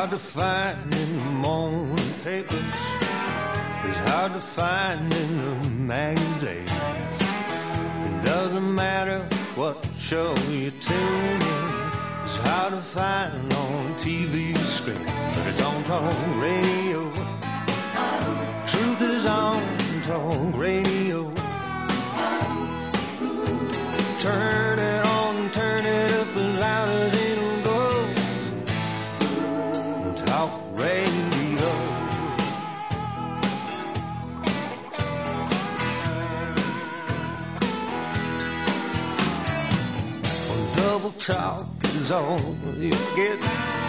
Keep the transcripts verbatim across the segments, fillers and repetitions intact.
hard to find in the morning papers. It's hard to find in the magazines. It doesn't matter what show you tune in. It's hard to find on T V screen, but it's on talk radio. Truth is on talk radio. Turn it on, turn it up as loud as it'll go. Talk radio. Well, double talk is all you get,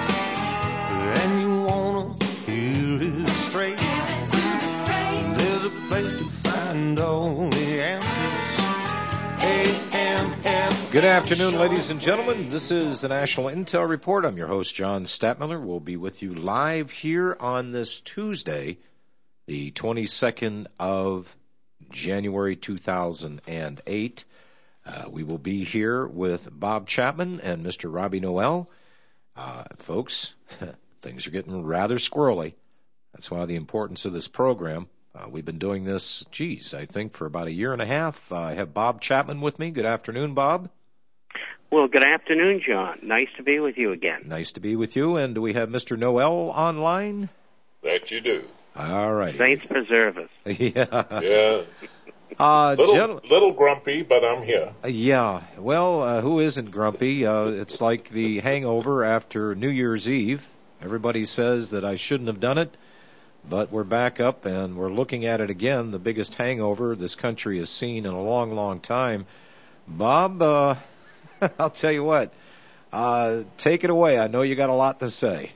and you wanna hear it straight. There's a place to find all the answers. A M F. Good afternoon, ladies and gentlemen. This is the National Intel Report. I'm your host, John Stadtmiller. We'll be with you live here on this Tuesday, the twenty-second of January, two thousand eight. Uh, we will be here with Bob Chapman and Mister Robbie Noel. Uh, folks, things are getting rather squirrely. That's why the importance of this program. Uh, we've been doing this, geez, I think for about a year and a half. Uh, I have Bob Chapman with me. Good afternoon, Bob. Well, good afternoon, John. Nice to be with you again. Nice to be with you. And do we have Mister Noel online? That you do. All right. Saints preserve us. Yeah. Yeah. Uh, little, gen- little grumpy, but I'm here. uh, yeah. Well, uh, who isn't grumpy? Uh, it's like the hangover after New Year's Eve. Everybody says that I shouldn't have done it. But we're back up, and we're looking at it again, the biggest hangover this country has seen in a long, long time. Bob, uh, I'll tell you what, uh, take it away. I know you got a lot to say.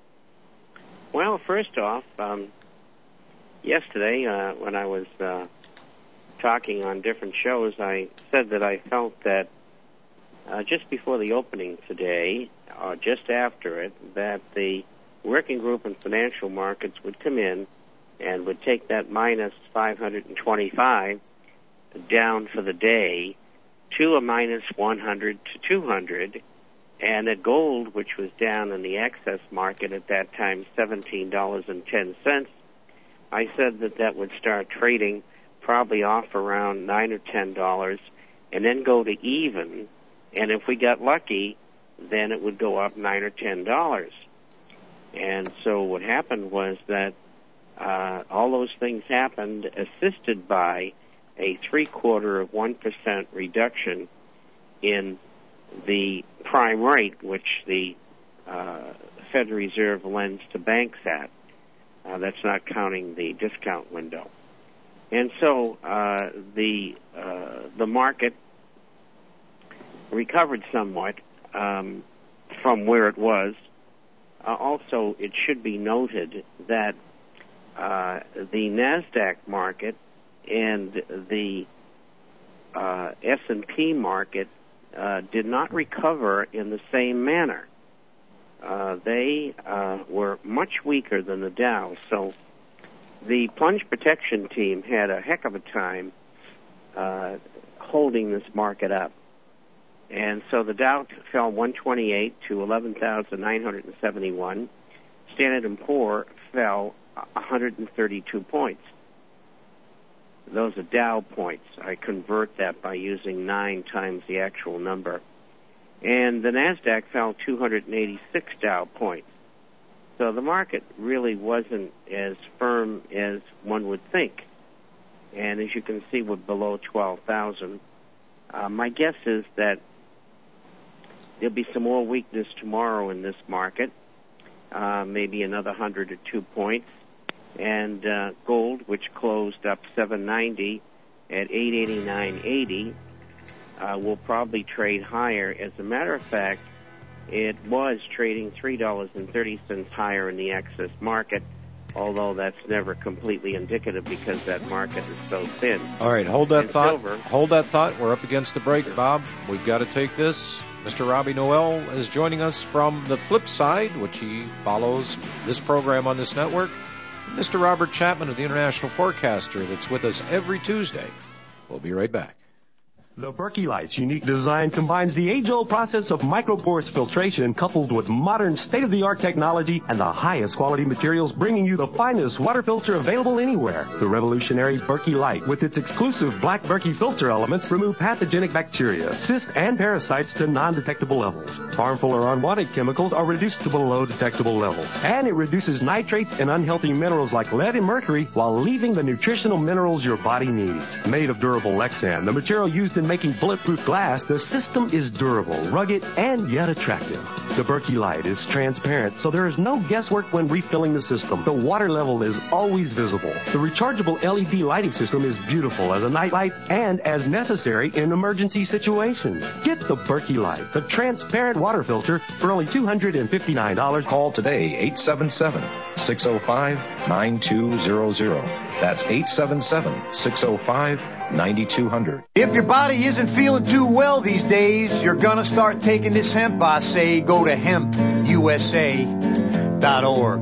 Well, first off, um, yesterday uh, when I was uh, talking on different shows, I said that I felt that uh, just before the opening today, or just after it, that the working group and financial markets would come in and would take that minus five hundred twenty-five down for the day to a minus one hundred to two hundred, and that gold, which was down in the access market at that time, seventeen dollars and ten cents, I said that that would start trading probably off around nine or ten dollars and then go to even, and if we got lucky, then it would go up nine or ten dollars. And so what happened was that uh, all those things happened assisted by a three-quarter of one percent reduction in the prime rate, which the uh, Federal Reserve lends to banks at. Uh, that's not counting the discount window. And so uh, the uh, the market recovered somewhat um, from where it was. Uh, also, it should be noted that uh, the NASDAQ market and the uh, S and P market uh, did not recover in the same manner. Uh, they uh, were much weaker than the Dow. So the plunge protection team had a heck of a time uh, holding this market up. And so the Dow fell one twenty-eight to eleven thousand nine hundred seventy-one. Standard and Poor fell one hundred thirty-two points. Those are Dow points. I convert that by using nine times the actual number. And the NASDAQ fell two hundred eighty-six Dow points. So the market really wasn't as firm as one would think. And as you can see, we're below twelve thousand. Uh, my guess is that there'll be some more weakness tomorrow in this market, uh, maybe another one hundred or two points. And uh, gold, which closed up seven ninety at eight eighty-nine eighty, uh, will probably trade higher. As a matter of fact, it was trading three dollars and thirty cents higher in the access market, although that's never completely indicative because that market is so thin. All right, hold that And thought. silver. Hold that thought. We're up against the break, Bob. We've got to take this. Mister Robbie Noel is joining us from the flip side, which he follows this program on this network. Mister Robert Chapman of the International Forecaster that's with us every Tuesday. We'll be right back. The Berkey Light's unique design combines the age-old process of microporous filtration coupled with modern state-of-the-art technology and the highest quality materials, bringing you the finest water filter available anywhere. The revolutionary Berkey Light, with its exclusive black Berkey filter elements, remove pathogenic bacteria, cysts, and parasites to non-detectable levels. Harmful or unwanted chemicals are reduced to below detectable levels. And it reduces nitrates and unhealthy minerals like lead and mercury while leaving the nutritional minerals your body needs. Made of durable Lexan, the material used in making bulletproof glass, the system is durable, rugged, and yet attractive. The Berkey Light is transparent, so there is no guesswork when refilling the system. The water level is always visible. The rechargeable L E D lighting system is beautiful as a nightlight and as necessary in emergency situations. Get the Berkey Light, the transparent water filter, for only two hundred fifty-nine dollars. Call today, eight seven seven, six oh five, nine two zero zero. That's eight seven seven, six oh five, nine two zero zero. If your body isn't feeling too well these days, you're gonna start taking this hemp, I say. Go to hemp U S A dot org.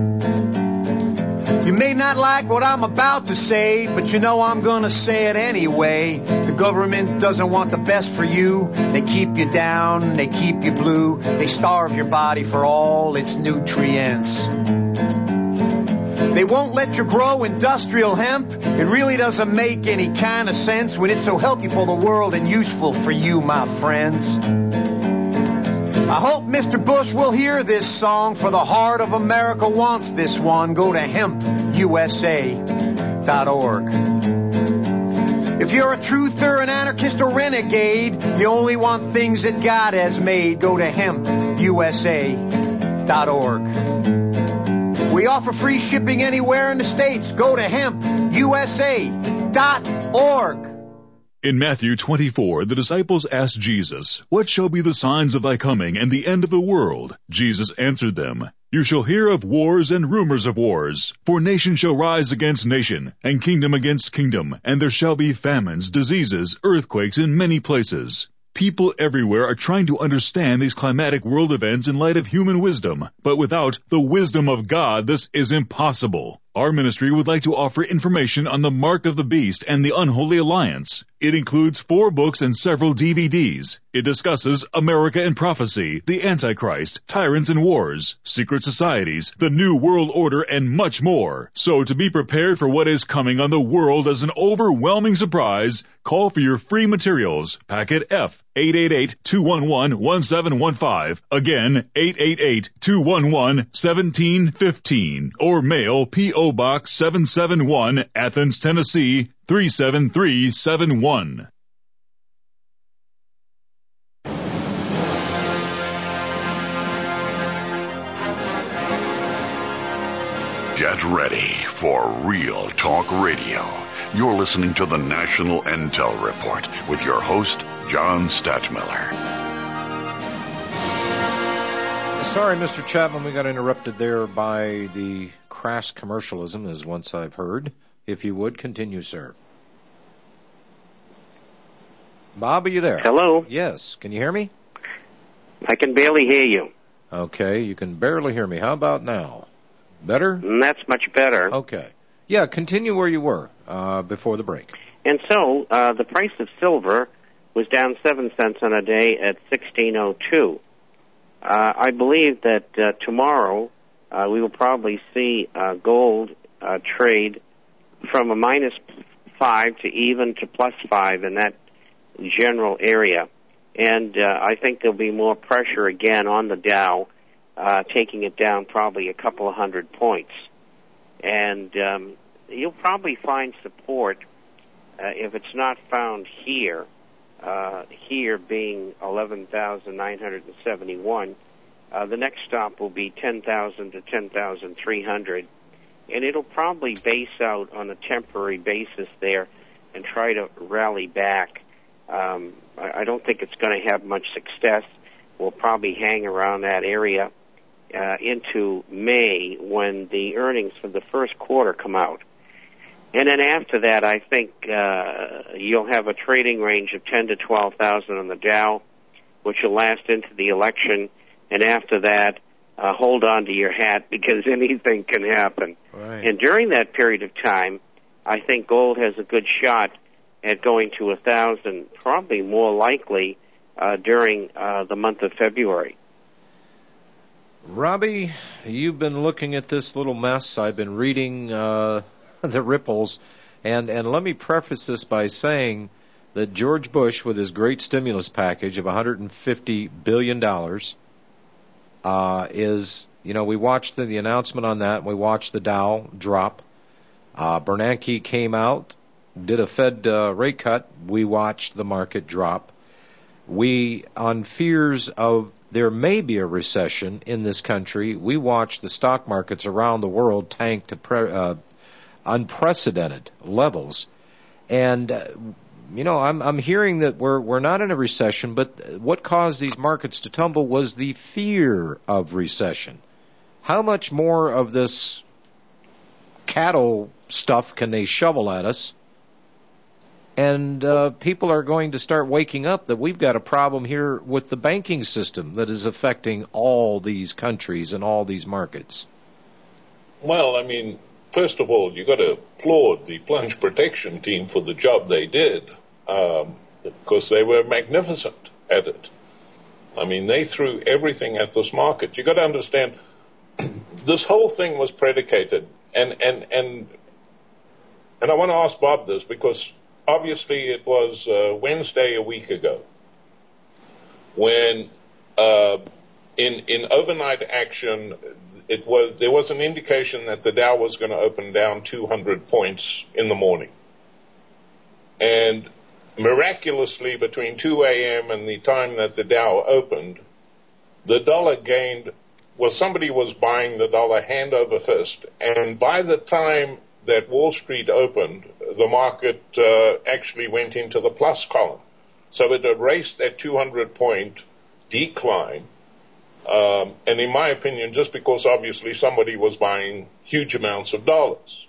You may not like what I'm about to say, but you know I'm gonna say it anyway. The government doesn't want the best for you. They keep you down, they keep you blue. They starve your body for all its nutrients. They won't let you grow industrial hemp. It really doesn't make any kind of sense when it's so healthy for the world and useful for you, my friends. I hope Mister Bush will hear this song, for the heart of America wants this one. Go to hemp U S A dot org. If you're a truther, an anarchist, or renegade, you only want things that God has made. Go to hemp U S A dot org. We offer free shipping anywhere in the States. Go to hemp U S A dot org. In Matthew twenty-four, the disciples asked Jesus, "What shall be the signs of thy coming and the end of the world?" Jesus answered them, "You shall hear of wars and rumors of wars. For nation shall rise against nation, and kingdom against kingdom, and there shall be famines, diseases, earthquakes in many places." People everywhere are trying to understand these climatic world events in light of human wisdom, but without the wisdom of God, this is impossible. Our ministry would like to offer information on the Mark of the Beast and the Unholy Alliance. It includes four books and several D V Ds. It discusses America and prophecy, the Antichrist, tyrants and wars, secret societies, the New World Order, and much more. So to be prepared for what is coming on the world as an overwhelming surprise, call for your free materials. Packet F, eight eight eight, two one one, one seven one five. Again, eight eight eight, two one one, one seven one five. Or mail P O Box seven seven one, Athens, Tennessee, three seven three seven one. Get ready for Real Talk Radio. You're listening to the National Intel Report with your host, John Stadtmiller. Sorry, Mister Chapman, we got interrupted there by the crass commercialism, as once I've heard. If you would, continue, sir. Bob, are you there? Hello? Yes. Can you hear me? I can barely hear you. Okay, you can barely hear me. How about now? Better? That's much better. Okay. Yeah, continue where you were uh, before the break. And so, uh, the price of silver was down seven cents on a day at sixteen oh two. Uh, I believe that uh, tomorrow uh, we will probably see uh, gold uh, trade from a minus five to even to plus five in that general area. And uh, I think there'll be more pressure again on the Dow, uh, taking it down probably a couple of hundred points. And um, you'll probably find support uh, if it's not found here. Uh, here being eleven thousand nine hundred seventy-one, uh, the next stop will be ten thousand to ten thousand three hundred, and it'll probably base out on a temporary basis there and try to rally back. Um, I, I don't think it's going to have much success. We'll probably hang around that area uh, into May when the earnings for the first quarter come out. And then after that, I think uh, you'll have a trading range of ten to twelve thousand on the Dow, which will last into the election. And after that, uh, hold on to your hat because anything can happen. Right. And during that period of time, I think gold has a good shot at going to a thousand, probably more likely uh, during uh, the month of February. Robbie, you've been looking at this little mess. I've been reading uh, the ripples, and, and let me preface this by saying that George Bush, with his great stimulus package of one hundred fifty billion dollars, uh, is, you know, we watched the, the announcement on that, and we watched the Dow drop. Uh, Bernanke came out, did a Fed uh, rate cut. We watched the market drop. We, on fears of there may be a recession in this country, we watched the stock markets around the world tank to pre- uh, unprecedented levels. And, uh, you know, I'm, I'm hearing that we're, we're not in a recession, but what caused these markets to tumble was the fear of recession. How much more of this cattle stuff can they shovel at us? And uh, people are going to start waking up that we've got a problem here with the banking system that is affecting all these countries and all these markets. Well, I mean, first of all, you've got to applaud the plunge protection team for the job they did, um, because they were magnificent at it. I mean, they threw everything at this market. You've got to understand, this whole thing was predicated, and, and, and, and I want to ask Bob this, because obviously it was uh, Wednesday a week ago when uh, in in overnight action it was there was an indication that the Dow was going to open down two hundred points in the morning. And miraculously between two a.m. and the time that the Dow opened, the dollar gained, well, somebody was buying the dollar hand over fist, and by the time that Wall Street opened, the market uh, actually went into the plus column. So it erased that two hundred point decline. Um, and in my opinion, just because obviously somebody was buying huge amounts of dollars.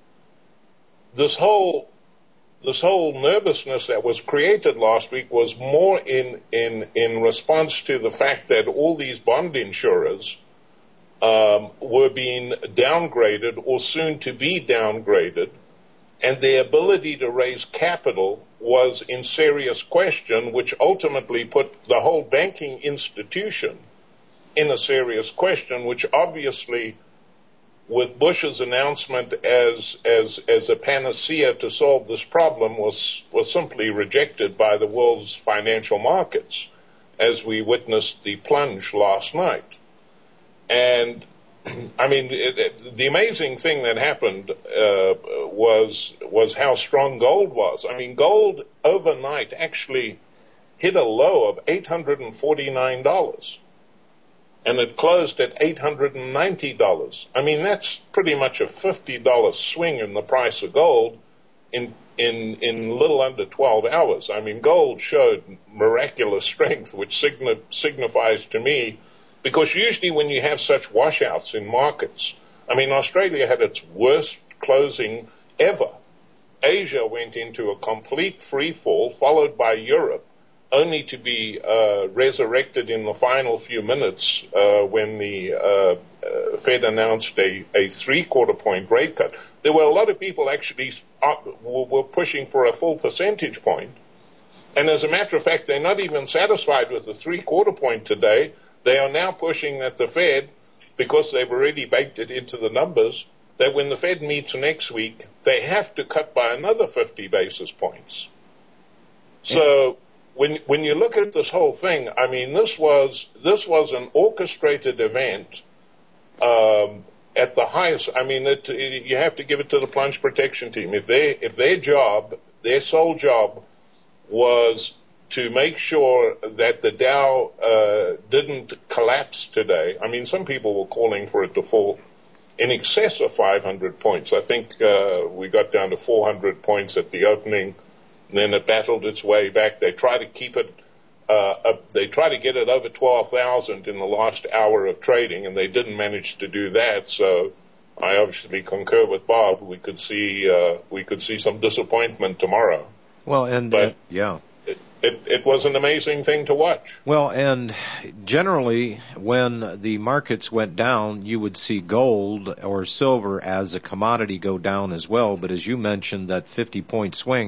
This whole, this whole nervousness that was created last week was more in, in, in response to the fact that all these bond insurers Um, were being downgraded or soon to be downgraded, and their ability to raise capital was in serious question, which ultimately put the whole banking institution in a serious question, which obviously, with Bush's announcement as as as a panacea to solve this problem, was was simply rejected by the world's financial markets, as we witnessed the plunge last night. And, I mean, it, it, the amazing thing that happened uh, was was how strong gold was. I mean, gold overnight actually hit a low of eight hundred forty-nine dollars, and it closed at eight hundred ninety dollars. I mean, that's pretty much a fifty dollars swing in the price of gold in in in little under twelve hours. I mean, gold showed miraculous strength, which signi- signifies to me, because usually when you have such washouts in markets, I mean, Australia had its worst closing ever. Asia went into a complete free fall, followed by Europe, only to be uh, resurrected in the final few minutes uh, when the uh, uh, Fed announced a, a three-quarter point rate cut. There were a lot of people actually uh, were pushing for a full percentage point. And as a matter of fact, they're not even satisfied with the three-quarter point today. They are now pushing that the Fed, because they've already baked it into the numbers, that when the Fed meets next week, they have to cut by another fifty basis points. So when when you look at this whole thing, I mean, this was this was an orchestrated event um, at the highest. I mean, it, it, you have to give it to the plunge protection team. If they if their job, their sole job, was to make sure that the Dow uh, didn't collapse today. I mean, some people were calling for it to fall in excess of five hundred points. I think uh, we got down to four hundred points at the opening. Then it battled its way back. They try to keep it, uh, up, they try to get it over twelve thousand in the last hour of trading, and they didn't manage to do that. So I obviously concur with Bob. We could see, uh, we could see some disappointment tomorrow. Well, and, but, uh, yeah. It, it was an amazing thing to watch. Well, and generally, when the markets went down, you would see gold or silver as a commodity go down as well. But as you mentioned, that fifty-point swing,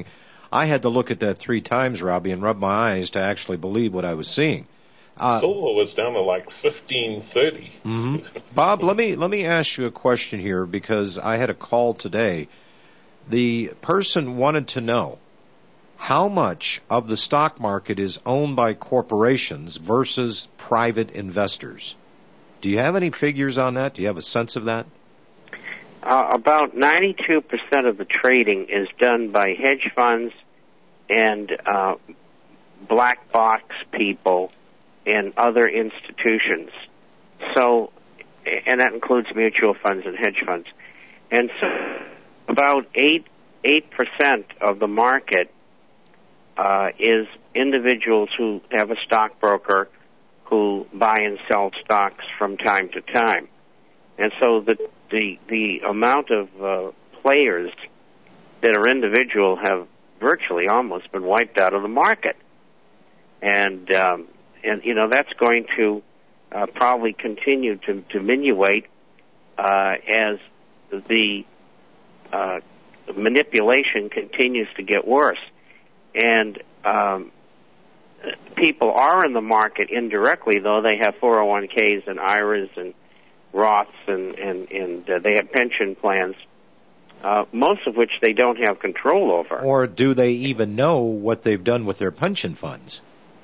I had to look at that three times, Robbie, and rub my eyes to actually believe what I was seeing. Uh, Silver was down to like fifteen thirty. Mm-hmm. Bob, let me let me ask you a question here, because I had a call today. The person wanted to know how much of the stock market is owned by corporations versus private investors. Do you have any figures on that? Do you have a sense of that? Uh, about ninety-two percent of the trading is done by hedge funds and uh, black box people and other institutions. So, and that includes mutual funds and hedge funds. And so about eight eight percent of the market uh, is individuals who have a stockbroker who buy and sell stocks from time to time. And so the the, the amount of uh, players that are individual have virtually almost been wiped out of the market. And um, And, you know, that's going to uh, probably continue to diminuate uh, as the uh, manipulation continues to get worse. And um, people are in the market indirectly, though. They have four oh one k's and I R As and Roths, and, and, and uh, they have pension plans, uh, most of which they don't have control over. Or do they even know what they've done with their pension funds?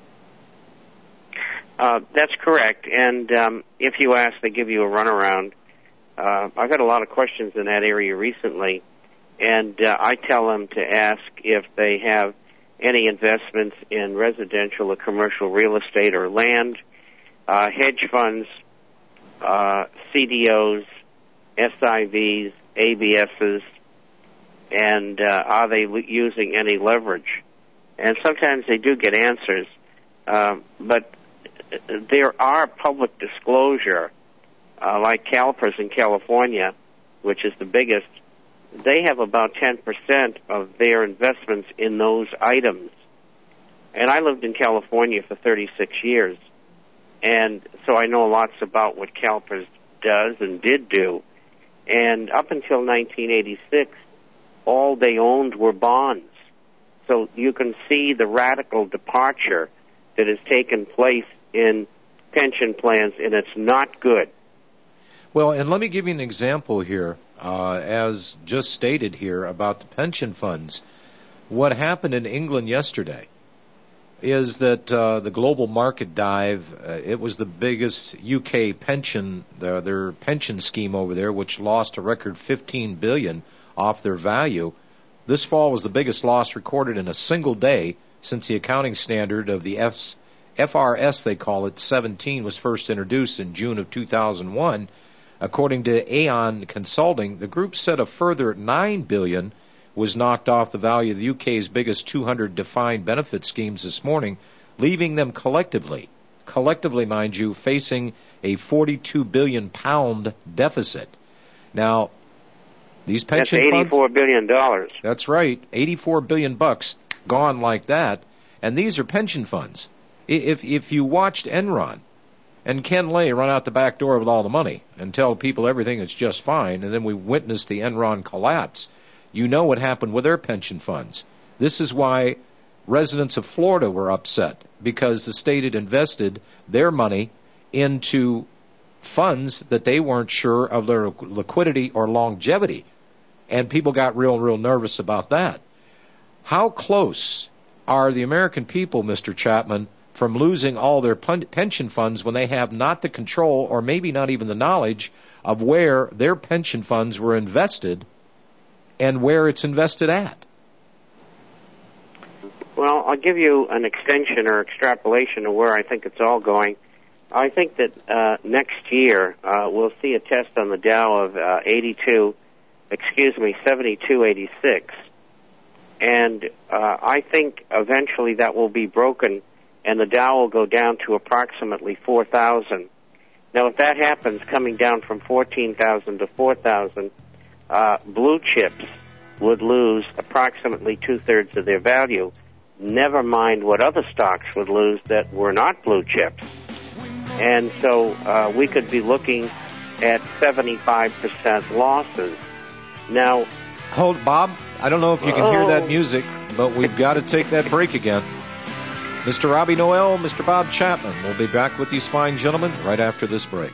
Uh, that's correct, and um, if you ask, they give you a runaround. Uh, I've had a lot of questions in that area recently, and uh, I tell them to ask if they have any investments in residential or commercial real estate or land, uh, hedge funds, uh, C D Os, S I Vs, A B Ss, and uh, are they l- using any leverage? And sometimes they do get answers, uh, but there are public disclosure, uh, like CalPERS in California, which is the biggest. They have about ten percent of their investments in those items. And I lived in California for thirty-six years, and so I know lots about what CalPERS does and did do. And up until nineteen eighty-six, all they owned were bonds. So you can see the radical departure that has taken place in pension plans, and it's not good. Well, and let me give you an example here, uh, as just stated here about the pension funds. What happened in England yesterday is that uh, the global market dive, uh, it was the biggest U K pension, their, their pension scheme over there, which lost a record fifteen billion dollars off their value. This fall was the biggest loss recorded in a single day since the accounting standard of the F's F R S, they call it, seventeen, was first introduced in June of two thousand one. According to Aon Consulting, the group said a further nine billion dollars was knocked off the value of the U K's biggest two hundred defined benefit schemes this morning, leaving them collectively, collectively, mind you, facing a forty-two billion pound deficit. Now, these pension funds... That's eighty-four billion dollars. That's right, eighty-four billion bucks gone like that, and these are pension funds. If if you watched Enron and Ken Lay run out the back door with all the money and tell people everything is just fine, and then we witnessed the Enron collapse, you know what happened with their pension funds. This is why residents of Florida were upset, because the state had invested their money into funds that they weren't sure of their liquidity or longevity, and people got real, real nervous about that. How close are the American people, Mister Chapman, from losing all their pension funds when they have not the control or maybe not even the knowledge of where their pension funds were invested and where it's invested at? Well, I'll give you an extension or extrapolation of where I think it's all going. I think that uh, next year uh, we'll see a test on the Dow of uh, eighty-two, excuse me, seventy-two eighty-six. And uh, I think eventually that will be broken, and the Dow will go down to approximately four thousand. Now, if that happens, coming down from fourteen thousand to four thousand, uh, blue chips would lose approximately two-thirds of their value, never mind what other stocks would lose that were not blue chips. And so uh, we could be looking at seventy-five percent losses. Now, hold, Bob, I don't know if you can oh. hear that music. but we've got to take that break again. Mister Robbie Noel, Mister Bob Chapman will be back with these fine gentlemen right after this break.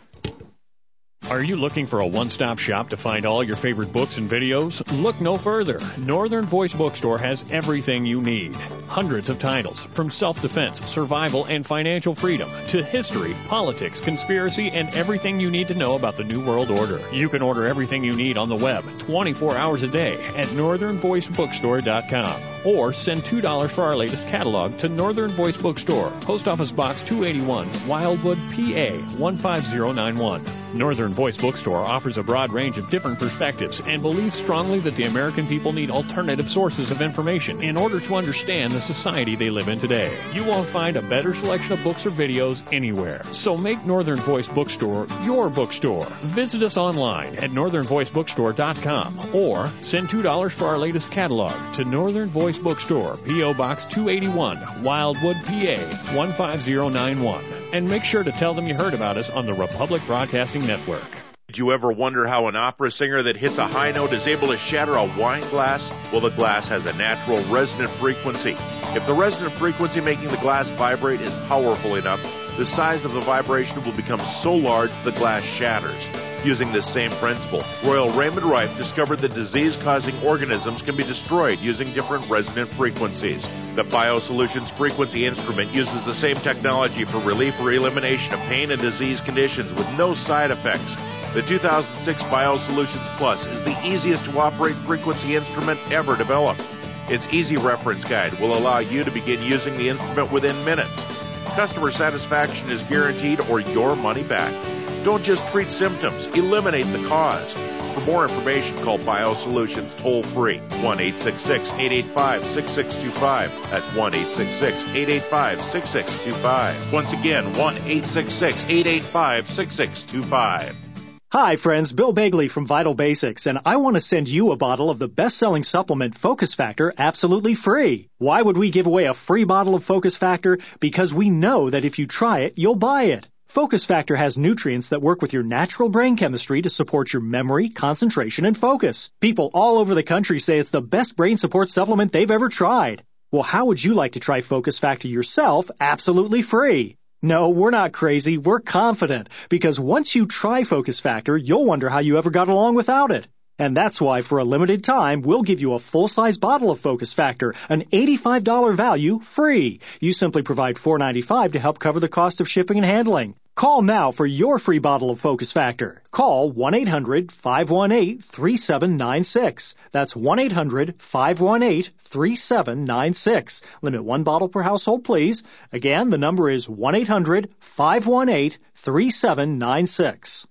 Are you looking for a one-stop shop to find all your favorite books and videos? Look no further. Northern Voice Bookstore has everything you need. Hundreds of titles, from self-defense, survival, and financial freedom, to history, politics, conspiracy, and everything you need to know about the New World Order. You can order everything you need on the web twenty-four hours a day at northern voice bookstore dot com. Or send two dollars for our latest catalog to Northern Voice Bookstore, Post Office Box two eighty-one, Wildwood, P A one five zero nine one. Northern Voice Bookstore offers a broad range of different perspectives and believes strongly that the American people need alternative sources of information in order to understand the society they live in today. You won't find a better selection of books or videos anywhere. So make Northern Voice Bookstore your bookstore. Visit us online at northern voice bookstore dot com or send two dollars for our latest catalog to Northern Voice Bookstore, P O Box two eighty-one, Wildwood, P A one five zero nine one. And make sure to tell them you heard about us on the Republic Broadcasting Network. Did you ever wonder how an opera singer that hits a high note is able to shatter a wine glass? Well, the glass has a natural resonant frequency. If the resonant frequency making the glass vibrate is powerful enough, the size of the vibration will become so large the glass shatters. Using this same principle, Royal Raymond Rife discovered that disease-causing organisms can be destroyed using different resonant frequencies. The BioSolutions Frequency Instrument uses the same technology for relief or elimination of pain and disease conditions with no side effects. The two thousand six BioSolutions Plus is the easiest to operate frequency instrument ever developed. Its easy reference guide will allow you to begin using the instrument within minutes. Customer satisfaction is guaranteed or your money back. Don't just treat symptoms, eliminate the cause. For more information, call BioSolutions toll-free, one eight six six, eight eight five, six six two five. That's one eight six six, eight eight five, six six two five. Once again, one eight six six, eight eight five, six six two five. Hi, friends. Bill Bagley from Vital Basics, and I want to send you a bottle of the best-selling supplement Focus Factor absolutely free. Why would we give away a free bottle of Focus Factor? Because we know that if you try it, you'll buy it. Focus Factor has nutrients that work with your natural brain chemistry to support your memory, concentration, and focus. People all over the country say it's the best brain support supplement they've ever tried. Well, how would you like to try Focus Factor yourself absolutely free? No, we're not crazy. We're confident. Because once you try Focus Factor, you'll wonder how you ever got along without it. And that's why, for a limited time, we'll give you a full-size bottle of Focus Factor, an eighty-five dollars value, free. You simply provide four dollars and ninety-five cents to help cover the cost of shipping and handling. Call now for your free bottle of Focus Factor. Call one eight hundred, five one eight, three seven nine six. That's one eight hundred, five one eight, three seven nine six. Limit one bottle per household, please. Again, the number is one eight hundred, five one eight, three seven nine six.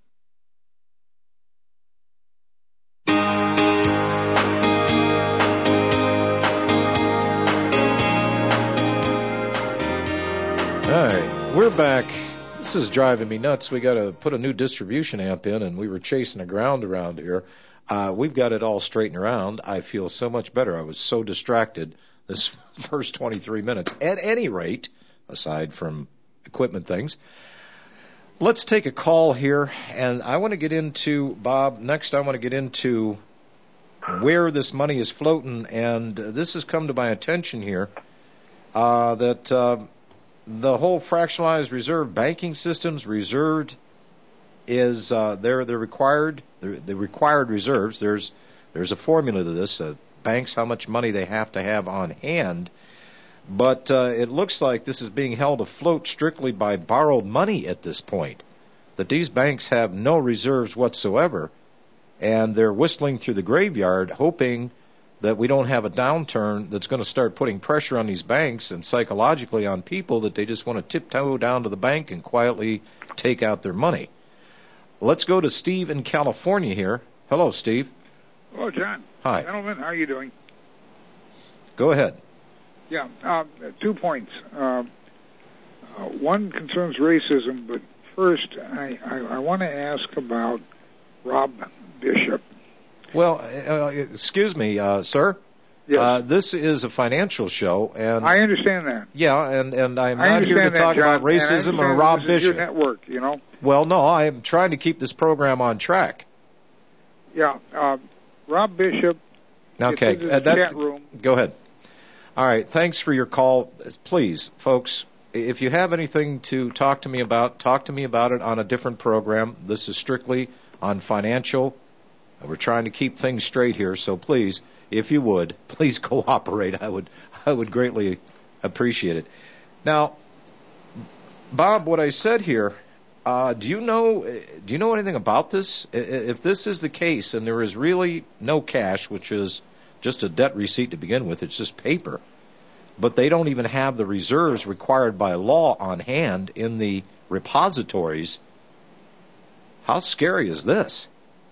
All right, we're back. This is driving me nuts. We got to put a new distribution amp in, and we were chasing the ground around here. Uh, we've got it all straightened around. I feel so much better. I was so distracted this first twenty-three minutes. At any rate, aside from equipment things, let's take a call here, and I want to get into, Bob, next I want to get into where this money is floating, and this has come to my attention here uh, that... Uh, The whole fractionalized reserve banking systems reserved is uh, they're they're required they're, the required reserves. There's there's a formula to this. Uh, banks how much money they have to have on hand, but uh, it looks like this is being held afloat strictly by borrowed money at this point. That these banks have no reserves whatsoever, and they're whistling through the graveyard, hoping that we don't have a downturn that's going to start putting pressure on these banks and psychologically on people that they just want to tiptoe down to the bank and quietly take out their money. Let's go to Steve in California here. Hello, Steve. Hello, John. Hi. Gentlemen, how are you doing? Go ahead. Yeah, uh, two points. Uh, uh, one concerns racism, but first I, I, I want to ask about Rob Bishop. Well, uh, excuse me, uh, sir. Yes. Uh, this is a financial show, and I understand that. Yeah, and, and I'm I not here to that, talk John, about racism or Rob this Bishop. Is your network, you know. Well, no, I'm trying to keep this program on track. Yeah, uh, Rob Bishop. Okay, This is uh, the that, chat room. Go ahead. All right, thanks for your call. Please, folks, if you have anything to talk to me about, talk to me about it on a different program. This is strictly on financial. We're trying to keep things straight here, so please, if you would, please cooperate. I would, I would greatly appreciate it. Now, Bob, what I said here, uh, do you know, do you know anything about this? If this is the case, and there is really no cash, which is just a debt receipt to begin with, it's just paper, but they don't even have the reserves required by law on hand in the repositories. How scary is this?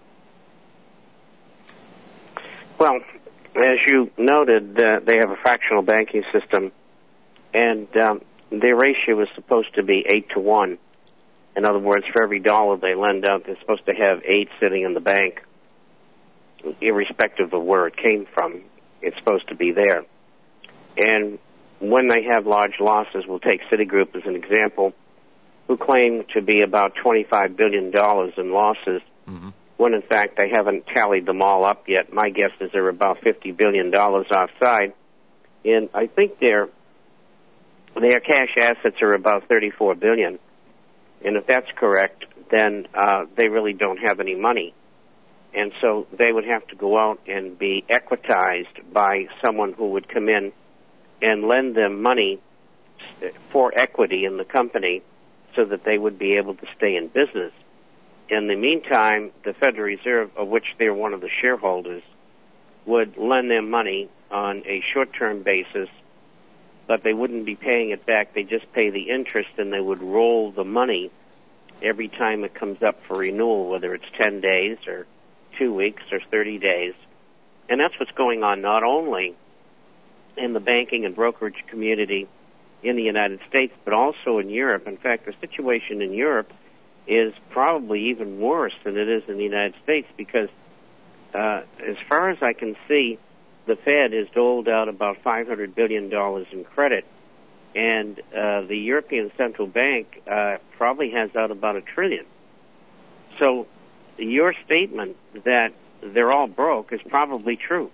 Well, as you noted, uh, they have a fractional banking system, and um, their ratio is supposed to be eight to one. In other words, for every dollar they lend out, they're supposed to have eight sitting in the bank, irrespective of where it came from. It's supposed to be there. And when they have large losses, we'll take Citigroup as an example, who claim to be about twenty-five billion dollars in losses, mm-hmm. when in fact they haven't tallied them all up yet. My guess is they're about fifty billion dollars offside. And I think their their cash assets are about thirty-four billion dollars. And if that's correct, then uh, they really don't have any money. And so they would have to go out and be equitized by someone who would come in and lend them money for equity in the company so that they would be able to stay in business. In the meantime, the Federal Reserve, of which they're one of the shareholders, would lend them money on a short-term basis, but they wouldn't be paying it back. They just pay the interest, and they would roll the money every time it comes up for renewal, whether it's ten days or two weeks or thirty days. And that's what's going on not only in the banking and brokerage community in the United States, but also in Europe. In fact, the situation in Europe is probably even worse than it is in the United States because, uh, as far as I can see, the Fed has doled out about five hundred billion dollars in credit, and uh, the European Central Bank uh, probably has out about a trillion. So your statement that they're all broke is probably true.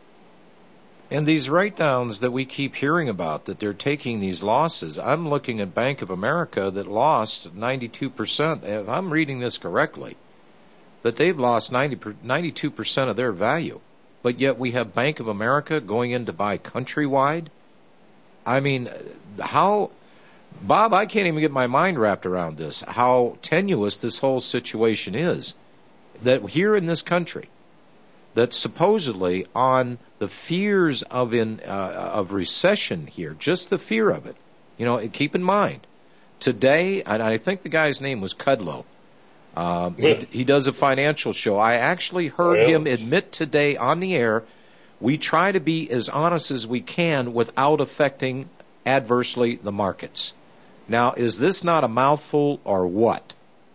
And these write-downs that we keep hearing about, that they're taking these losses, I'm looking at Bank of America that lost ninety-two percent, if I'm reading this correctly, that they've lost ninety, ninety-two percent of their value. But yet we have Bank of America going in to buy Countrywide. I mean, how, Bob, I can't even get my mind wrapped around this, how tenuous this whole situation is. That here in this country, that supposedly on the fears of in uh, of recession here, just the fear of it, you know, keep in mind, today, and I think the guy's name was Kudlow, um, yeah. he, he does a financial show. I actually heard oh, yeah. him admit today on the air, we try to be as honest as we can without affecting adversely the markets. Now, is this not a mouthful or what?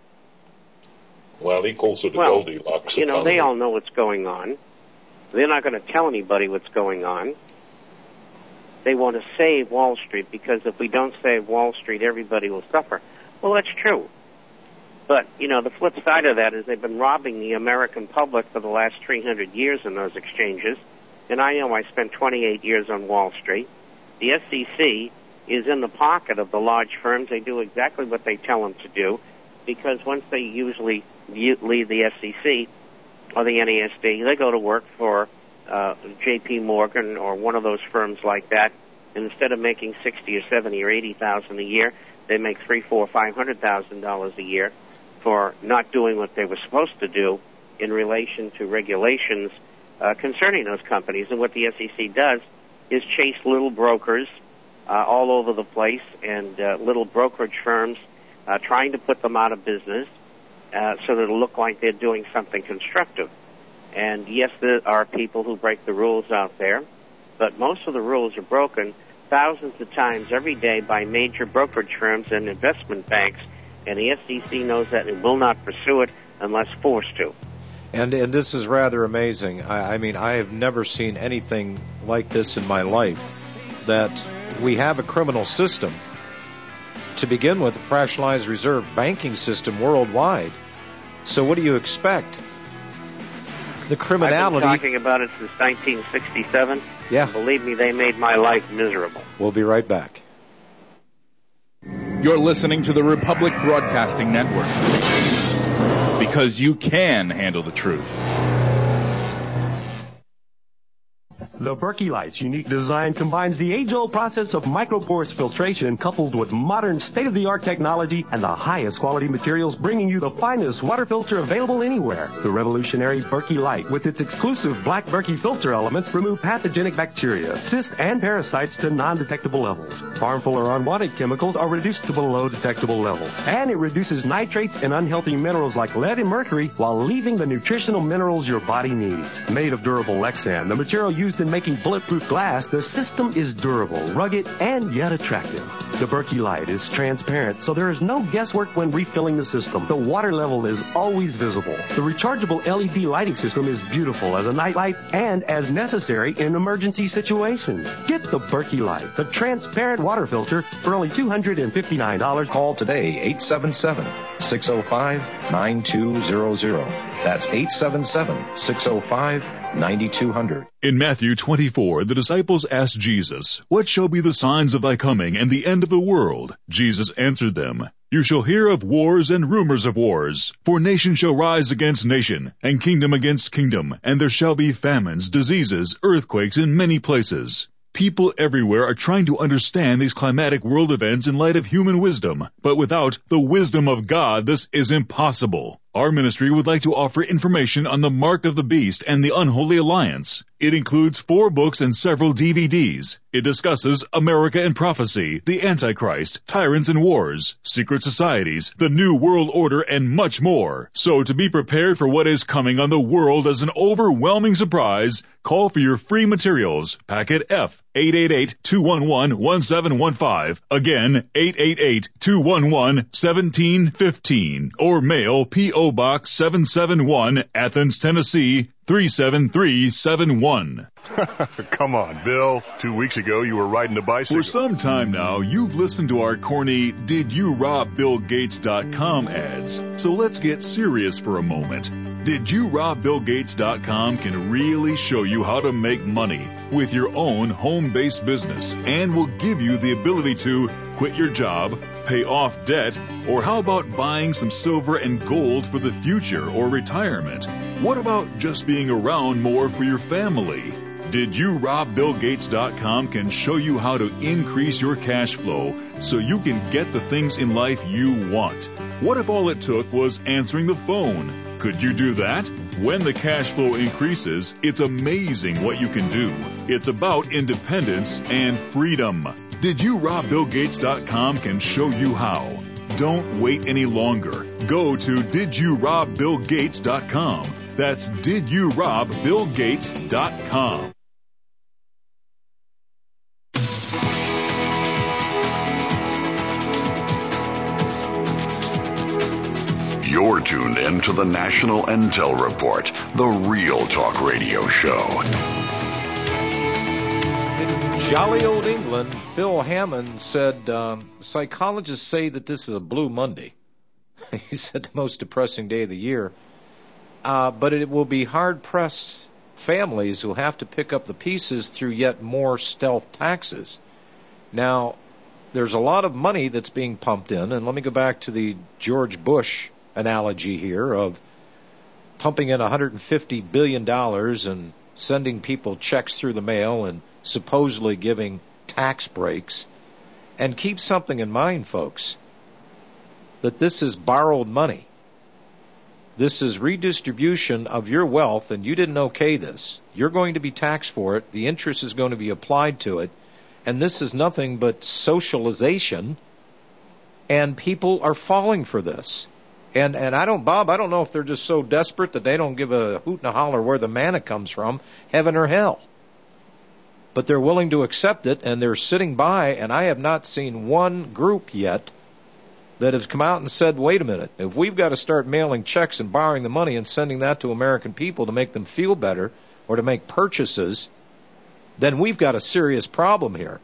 Well, he calls it a well, Goldilocks. You know, they all know what's going on. They're not going to tell anybody what's going on. They want to save Wall Street because if we don't save Wall Street, everybody will suffer. Well, that's true. But, you know, the flip side of that is they've been robbing the American public for the last three hundred years in those exchanges. And I know I spent twenty-eight years on Wall Street. The S E C is in the pocket of the large firms. They do exactly what they tell them to do because once they usually leave the S E C or the N A S D, they go to work for uh, J P Morgan or one of those firms like that. And instead of making sixty or seventy or eighty thousand a year, they make three, four, five hundred thousand dollars a year for not doing what they were supposed to do in relation to regulations uh, concerning those companies. And what the S E C does is chase little brokers uh, all over the place and uh, little brokerage firms, uh, trying to put them out of business. Uh, so that it'll look like they're doing something constructive. And yes, there are people who break the rules out there, but most of the rules are broken thousands of times every day by major brokerage firms and investment banks, and the S E C knows that and will not pursue it unless forced to. And and this is rather amazing. I, I mean, I have never seen anything like this in my life, that we have a criminal system, to begin with, a fractionalized reserve banking system worldwide. So what do you expect? the criminality. I've been talking about it since nineteen sixty-seven. Yeah. And believe me, they made my life miserable. We'll be right back. You're listening to the Republic Broadcasting Network, because you can handle the truth. The Berkey Light's unique design combines the age-old process of micropores filtration coupled with modern state-of-the-art technology and the highest quality materials, bringing you the finest water filter available anywhere. The revolutionary Berkey Light, with its exclusive black Berkey filter elements, remove pathogenic bacteria, cysts, and parasites to non-detectable levels. Harmful or unwanted chemicals are reduced to below detectable levels. And it reduces nitrates and unhealthy minerals like lead and mercury while leaving the nutritional minerals your body needs. Made of durable Lexan, the material used in making bulletproof glass, the system is durable, rugged, and yet attractive. The Berkey Light is transparent, so there is no guesswork when refilling the system. The water level is always visible. The rechargeable L E D lighting system is beautiful as a night light and as necessary in emergency situations. Get the Berkey Light, the transparent water filter, for only two hundred fifty-nine dollars. Call today, eight seven seven, six oh five, nine two zero zero. That's eight seven seven, six oh five, nine two zero zero. In Matthew twenty-four, the disciples asked Jesus, "What shall be the signs of thy coming and the end of the world?" Jesus answered them, "You shall hear of wars and rumors of wars. For nation shall rise against nation, and kingdom against kingdom, and there shall be famines, diseases, earthquakes in many places." People everywhere are trying to understand these climatic world events in light of human wisdom, but without the wisdom of God, this is impossible. Our ministry would like to offer information on the Mark of the Beast and the Unholy Alliance. It includes four books and several D V Ds. It discusses America and prophecy, the Antichrist, tyrants and wars, secret societies, the New World Order, and much more. So to be prepared for what is coming on the world as an overwhelming surprise, call for your free materials. Packet F, eight eight eight, two one one, one seven one five. Again, eight eight eight, two one one, one seven one five. Or mail P O Box seven seven one, Athens, Tennessee, three seven three seven one. Come on, Bill. Two weeks ago, you were riding a bicycle. For some time now, you've listened to our corny Did You Rob Bill Gates dot com ads. So let's get serious for a moment. Did You Rob Bill Gates dot com can really show you how to make money with your own home-based business and will give you the ability to quit your job, pay off debt, or how about buying some silver and gold for the future or retirement? What about just being around more for your family? Did You Rob Bill Gates dot com can show you how to increase your cash flow so you can get the things in life you want. What if all it took was answering the phone? Could you do that? When the cash flow increases, it's amazing what you can do. It's about independence and freedom. Did You Rob Bill Gates dot com can show you how. Don't wait any longer. Go to Did You Rob Bill Gates dot com. That's Did You Rob Bill Gates dot com. You're tuned in to the National Intel Report, the Real Talk Radio Show. In jolly old England, Phil Hammond said, um, psychologists say that this is a blue Monday. He said the most depressing day of the year. Uh, but it will be hard-pressed families who have to pick up the pieces through yet more stealth taxes. Now, there's a lot of money that's being pumped in, and let me go back to the George Bush analogy here of pumping in one hundred fifty billion dollars and sending people checks through the mail and supposedly giving tax breaks. And keep something in mind, folks, that this is borrowed money. This is redistribution of your wealth, and you didn't okay this. You're going to be taxed for it. The interest is going to be applied to it. And this is nothing but socialization, and people are falling for this. And and I don't, Bob, I don't know if they're just so desperate that they don't give a hoot and a holler where the manna comes from, heaven or hell. But they're willing to accept it, and they're sitting by, and I have not seen one group yet that has come out and said, wait a minute, if we've got to start mailing checks and borrowing the money and sending that to American people to make them feel better or to make purchases, then we've got a serious problem here.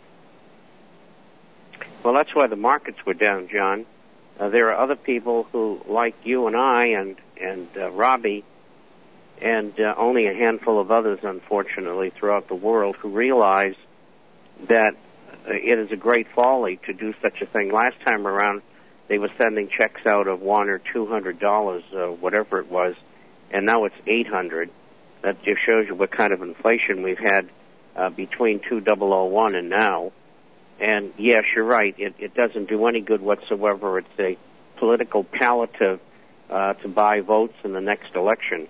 Well, that's why the markets were down, John. Uh, there are other people who, like you and I and, and uh, Robbie, and uh, only a handful of others, unfortunately, throughout the world who realize that uh, it is a great folly to do such a thing. Last time around, they were sending checks out of one or two hundred dollars, uh, whatever it was, and now it's eight hundred. That just shows you what kind of inflation we've had uh, between two thousand one and now. And yes, you're right. It, it doesn't do any good whatsoever. It's a political palliative uh, to buy votes in the next election.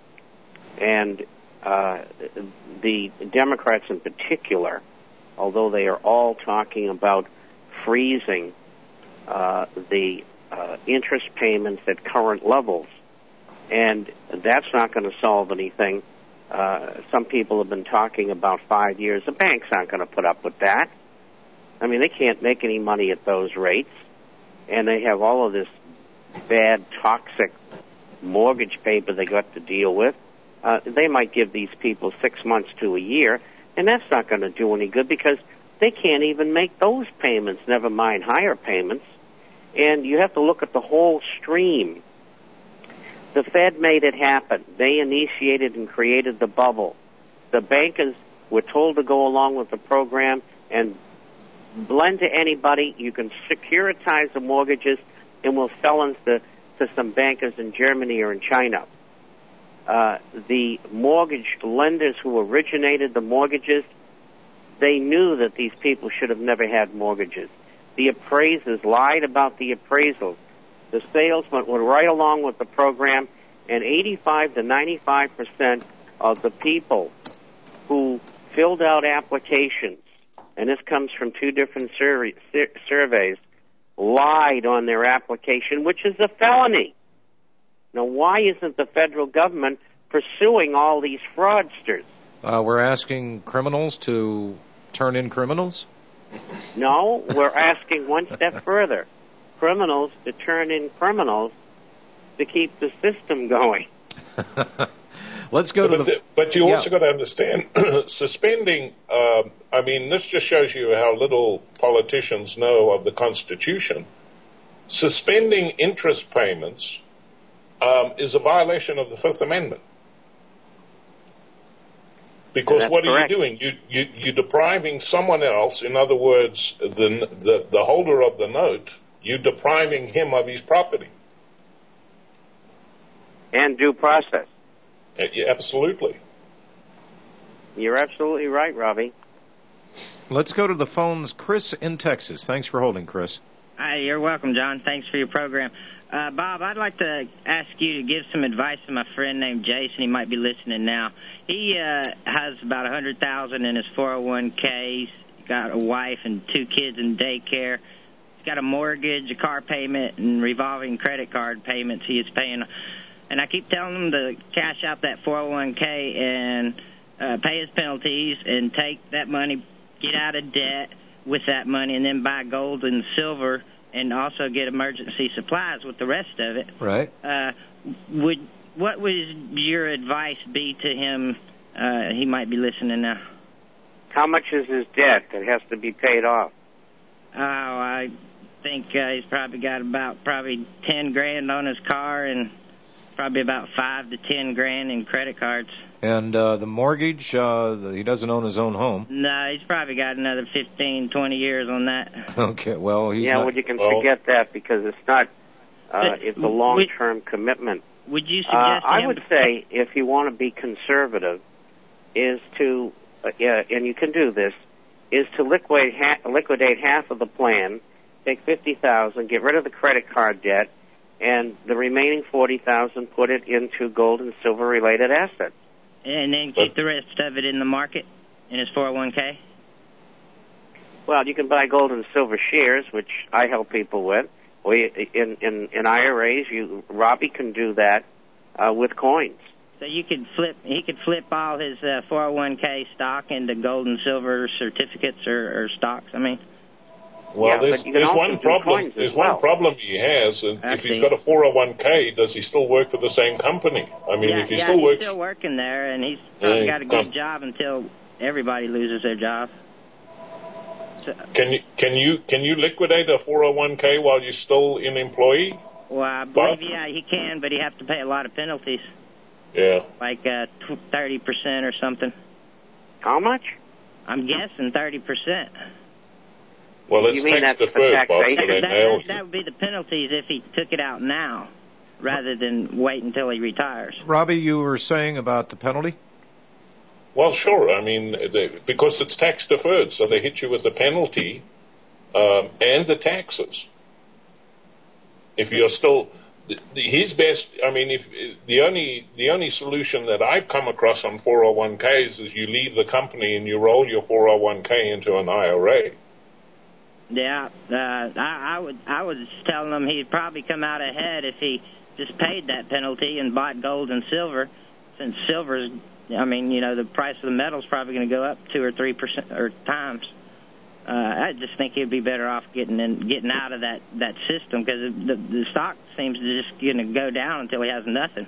And uh, the Democrats in particular, although they are all talking about freezing uh, the uh, interest payments at current levels, and that's not going to solve anything. Uh, some people have been talking about five years. The banks aren't going to put up with that. I mean, they can't make any money at those rates, and they have all of this bad, toxic mortgage paper they got to deal with. Uh, they might give these people six months to a year, and that's not going to do any good because they can't even make those payments, never mind higher payments. And you have to look at the whole stream. The Fed made it happen. They initiated and created the bubble. The bankers were told to go along with the program and lend to anybody. You can securitize the mortgages, and we'll sell them to, to some bankers in Germany or in China. Uh, the mortgage lenders who originated the mortgages, they knew that these people should have never had mortgages. The appraisers lied about the appraisals. The salesman went right along with the program, and eighty-five to ninety-five percent of the people who filled out applications, and this comes from two different sur- surveys, lied on their application, which is a felony. Now, why isn't the federal government pursuing all these fraudsters? Uh, we're asking criminals to turn in criminals? No, we're asking one step further. Criminals to turn in criminals to keep the system going. Let's go to but, the... But you yeah. also got to understand, suspending, uh, I mean, this just shows you how little politicians know of the Constitution. Suspending interest payments um, is a violation of the Fifth Amendment. Because That's what are correct. you doing? You, you, you're depriving someone else, in other words, the, the, the holder of the note, you're depriving him of his property. And due process. Uh, yeah, absolutely. You're absolutely right, Robbie. Let's go to the phones. Chris in Texas. Thanks for holding, Chris. Hi, you're welcome, John. Thanks for your program. Uh, Bob, I'd like to ask you to give some advice to my friend named Jason. He might be listening now. He uh, has about one hundred thousand dollars in his four oh one k. He's got a wife and two kids in daycare. He's got a mortgage, a car payment, and revolving credit card payments he is paying. And I keep telling him to cash out that four oh one k and uh, pay his penalties and take that money, get out of debt with that money, and then buy gold and silver and also get emergency supplies with the rest of it. Right. Uh, would what would your advice be to him? Uh, he might be listening now. How much is his debt that has to be paid off? Oh, I think uh, he's probably got about probably ten grand on his car and probably about five to ten grand in credit cards. And uh, the mortgage, uh, he doesn't own his own home. No, he's probably got another fifteen, twenty years on that. Okay, well, he's yeah, not... well, you can well, forget that because it's not, uh, But it's a long-term commitment. Would you Uh, suggest to I him would say if you want to be conservative is to, uh, yeah, and you can do this, is to liquidate, ha- liquidate half of the plan, take fifty thousand dollars, get rid of the credit card debt, and the remaining forty thousand dollars put it into gold and silver-related assets. and then keep the rest of it in the market in his four oh one k? Well, you can buy gold and silver shares, which I help people with. Or you, in, in, in I R As, you, Robbie can do that uh, with coins. So you could flip, he could flip all his uh, four oh one k stock into gold and silver certificates or, or stocks, I mean. Well, Yeah, there's, but you can there's also one do problem. coins as There's well. one problem he has. And I if he's see. got a four oh one k, does he still work for the same company? I mean, yeah, if he yeah, still he's works, still working there, and he's probably Yeah, got a good come. job until everybody loses their job. So, can you can you can you liquidate a four oh one k while you're still an employee? well, I Bob? believe, yeah, he can, but he has to pay a lot of penalties. Yeah. Like uh, thirty percent or something. How much? I'm guessing thirty percent. Well, it's You mean tax that's the deferred, Bob, so That, they that, nailed that, that would be the penalties if he took it out now, rather than wait until he retires. Robbie, you were saying about the penalty? Well, sure. I mean, they, because it's tax deferred, so they hit you with the penalty um, and the taxes. If you're still, the, the, his best. I mean, if the only the only solution that I've come across on four oh one Ks is you leave the company and you roll your four oh one K into an I R A. Yeah, uh, I, I would. I was telling him he'd probably come out ahead if he just paid that penalty and bought gold and silver, since silver's. I mean, you know, the price of the metal's probably going to go up two or three percent or times. Uh, I just think he'd be better off getting in, getting out of that that system, because the, the stock seems to just going to go down until he has nothing.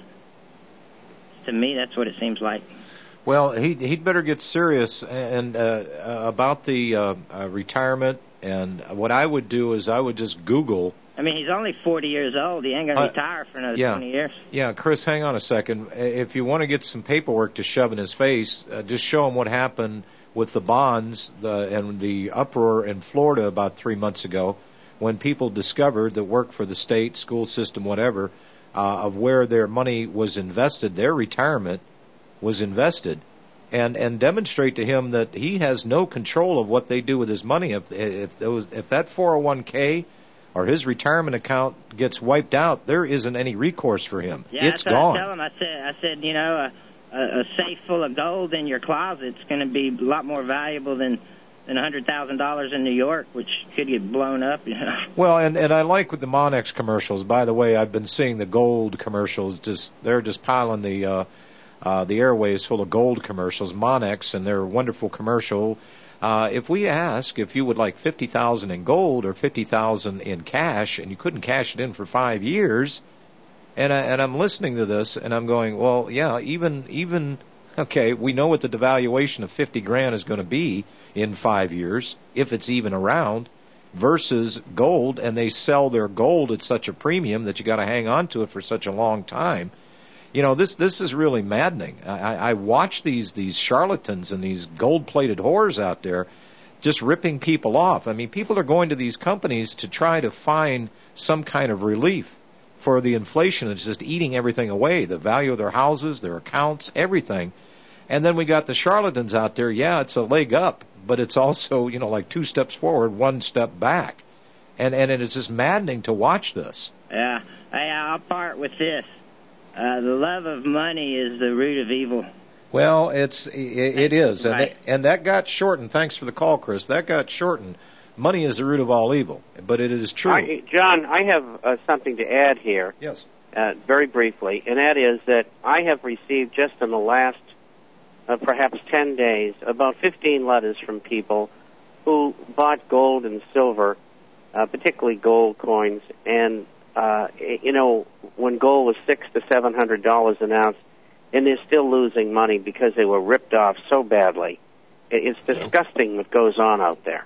To me, that's what it seems like. Well, he he'd better get serious and uh, about the uh, uh, retirement. And what I would do is I would just Google. I mean, he's only forty years old. He ain't going to Uh, retire for another yeah. twenty years. Yeah, Chris, hang on a second. If you want to get some paperwork to shove in his face, uh, just show him what happened with the bonds the, and the uproar in Florida about three months ago, when people discovered that work for the state, school system, whatever, uh, of where their money was invested, their retirement was invested, and and demonstrate to him that he has no control of what they do with his money. If if those if that four oh one K or his retirement account gets wiped out, there isn't any recourse for him. Yeah, It's that's what gone. I tell him. I said, I said, you know, a, a, a safe full of gold in your closet's going to be a lot more valuable than than one hundred thousand dollars in New York, which could get blown up. You know. Well, and, and I like with the Monex commercials. By the way, I've been seeing the gold commercials. Just they're just piling the uh, uh, the airways full of gold commercials, Monex, and they're a wonderful commercial. Uh, if we ask if you would like fifty thousand in gold or fifty thousand in cash, and you couldn't cash it in for five years, and I, and I'm listening to this, and I'm going, well, yeah, even even okay, we know what the devaluation of fifty grand is going to be in five years, if it's even around, versus gold, and they sell their gold at such a premium that you got to hang on to it for such a long time. You know, this this is really maddening. I, I watch these these charlatans and these gold-plated whores out there just ripping people off. I mean, people are going to these companies to try to find some kind of relief for the inflation. It's just eating everything away, the value of their houses, their accounts, everything. And then we got the charlatans out there. Yeah, it's a leg up, but it's also, you know, like two steps forward, one step back. And and it's just maddening to watch this. Yeah. Hey, I'll part with this. Uh, the love of money is the root of evil. Well, it's it, it is, and Right. that, and that got shortened. Thanks for the call, Chris. That got shortened. Money is the root of all evil, but it is true. I, John, I have uh, something to add here. Yes. Uh, very briefly, and that is that I have received just in the last uh, perhaps ten days about fifteen letters from people who bought gold and silver, uh, particularly gold coins, and uh, you know, when gold was six to seven hundred dollars an ounce, and they're still losing money because they were ripped off so badly. It's disgusting what goes on out there.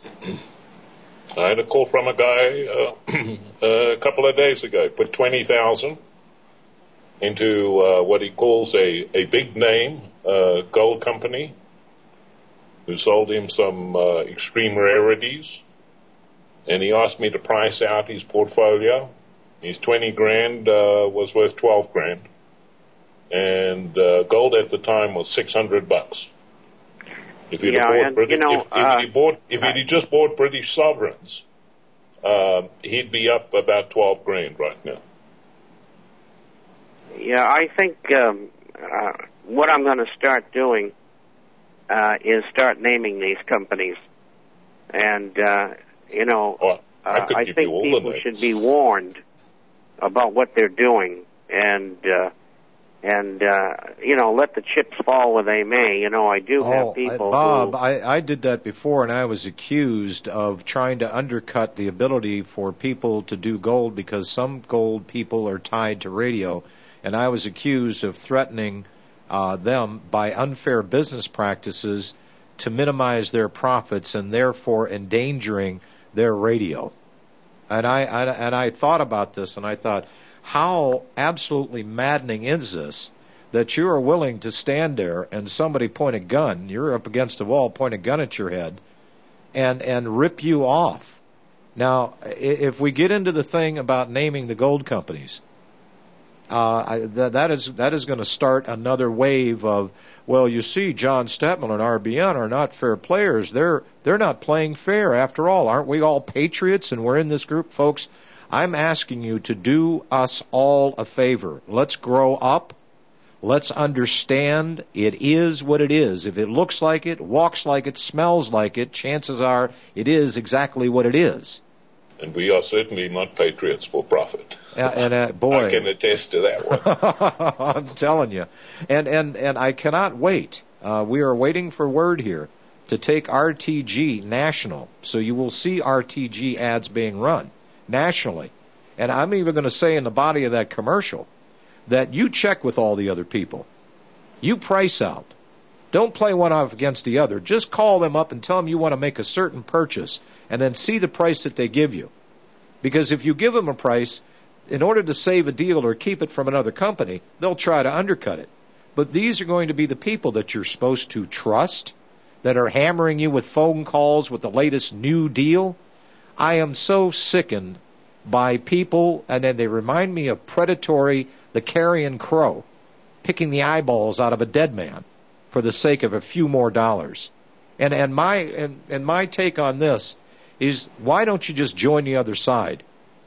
I had a call from a guy uh, a couple of days ago. Put twenty thousand into uh, what he calls a a big name uh, gold company, who sold him some uh, extreme rarities, and he asked me to price out his portfolio. His twenty grand uh, was worth twelve grand, and uh, gold at the time was six hundred bucks. If he'd Yeah, bought and, British, you know, if, if uh, he'd bought, if he'd just bought British sovereigns, um, he'd be up about twelve grand right now. Yeah, I think um, uh, what I'm going to start doing uh, is start naming these companies, and uh, you know, oh, I, uh, could I give think you all the people names. should be warned about what they're doing, and uh, and uh, you know, let the chips fall where they may. You know, I do have Oh, people I, Bob, who. I, I did that before, and I was accused of trying to undercut the ability for people to do gold because some gold people are tied to radio, and I was accused of threatening uh, them by unfair business practices to minimize their profits and therefore endangering their radio. And I, I and I thought about this, and I thought, how absolutely maddening is this that you are willing to stand there and somebody point a gun, you're up against a wall, point a gun at your head, and and rip you off. Now, if we get into the thing about naming the gold companies, uh, I, th- that is that is going to start another wave of, well, you see, John Stettmiller and R B N are not fair players. They're they're not playing fair after all. Aren't we all patriots and we're in this group, folks? I'm asking you to do us all a favor. Let's grow up. Let's understand it is what it is. If it looks like it, walks like it, smells like it, chances are it is exactly what it is. And we are certainly not patriots for profit. Uh, and uh, boy, I can attest to that one. I'm telling you. And and and I cannot wait. Uh, we are waiting for word here to take R T G national. So you will see R T G ads being run nationally. And I'm even going to say in the body of that commercial that you check with all the other people. You price out. Don't play one off against the other. Just call them up and tell them you want to make a certain purchase and then see the price that they give you. Because if you give them a price, in order to save a deal or keep it from another company, they'll try to undercut it. But these are going to be the people that you're supposed to trust, that are hammering you with phone calls with the latest new deal. I am so sickened by people, and then they remind me of predatory, the carrion crow, picking the eyeballs out of a dead man for the sake of a few more dollars. And and my and, and my take on this is, why don't you just join the other side?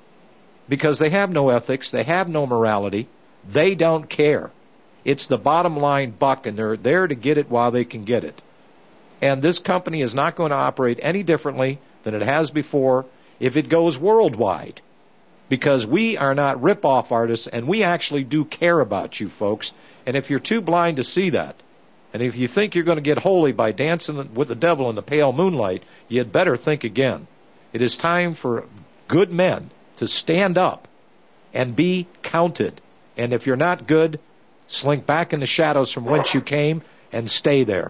Because they have no ethics, they have no morality, they don't care. It's the bottom line buck, and they're there to get it while they can get it. And this company is not going to operate any differently than it has before if it goes worldwide. Because we are not rip-off artists, and we actually do care about you folks. And if you're too blind to see that, and if you think you're going to get holy by dancing with the devil in the pale moonlight, you had better think again. It is time for good men to stand up and be counted. And if you're not good, slink back in the shadows from whence you came and stay there.